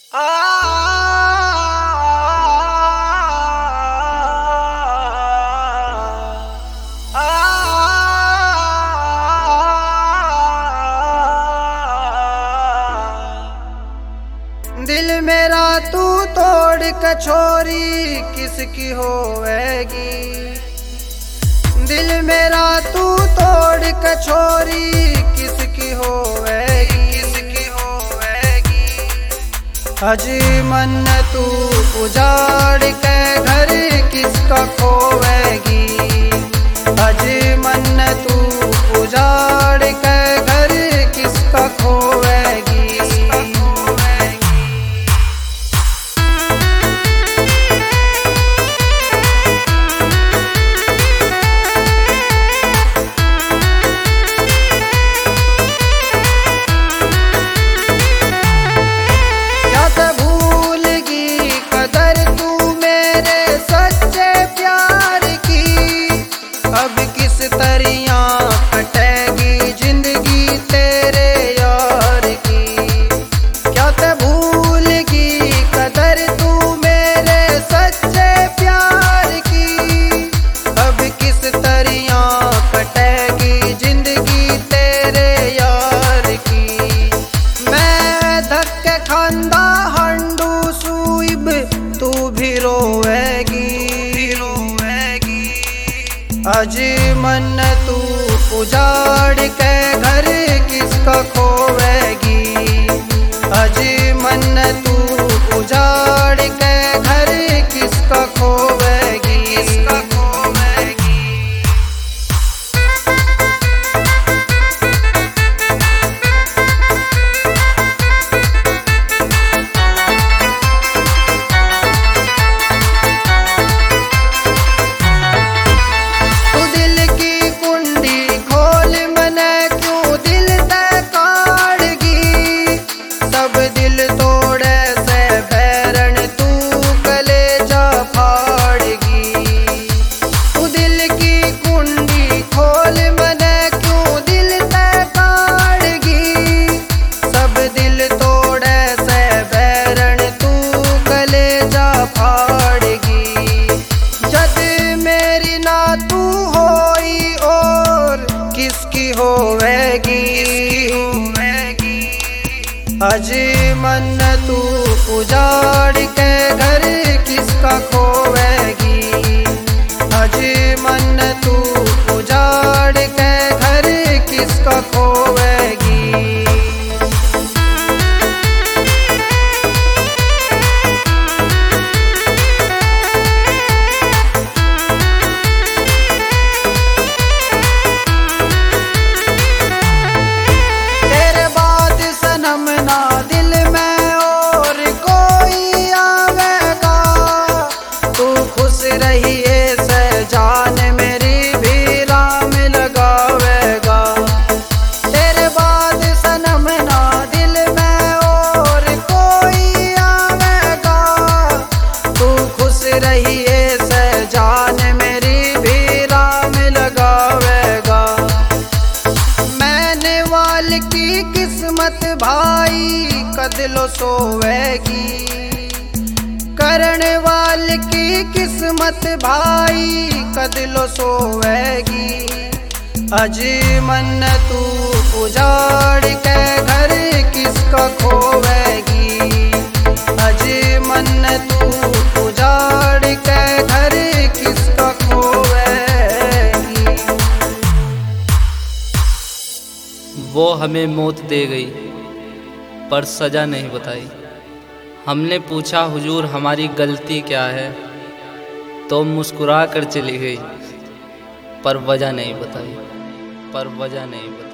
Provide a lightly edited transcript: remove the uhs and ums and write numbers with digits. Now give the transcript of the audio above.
दिल मेरा तू तोड़ कछोरी किसकी होवेगी। दिल मेरा तू तोड़ कछोरी किसकी होवेगी। अजी मन तू उजाड़ के घर किसका खोवेगी। अजी मन तू उजाड़ के घर किसका खोवेगी। अब किस तरिया कटेगी जिंदगी तेरे यार की। क्या ते भूलगी कदर तू मेरे सच्चे प्यार की। अब किस तरिया कटेगी जिंदगी तेरे यार की। मैं धक्के खांदा हंडू सूइब तू भी रोएगी। अजी मन तू उजाड़ के घर किसका खोवेगी। अजी मन तू उजाड़ के घर किसका खोवेगी। अजी मन तू उजाड़ के घर किसका खोवेगी। अजी मन तू उजाड़ के घर किसका खोवेगी। की किस्मत भाई कदलो सोवेगी। करण वाल की किस्मत भाई कदलो सोवेगी। अजी मन तू उजाड़ के घर किसका खोवेगी। अजी मन तू उजाड़ के घर किसका खोवेगी। वो हमें मौत दे गई पर सज़ा नहीं बताई। हमने पूछा हुजूर हमारी गलती क्या है, तो मुस्कुरा कर चली गई पर वजह नहीं बताई।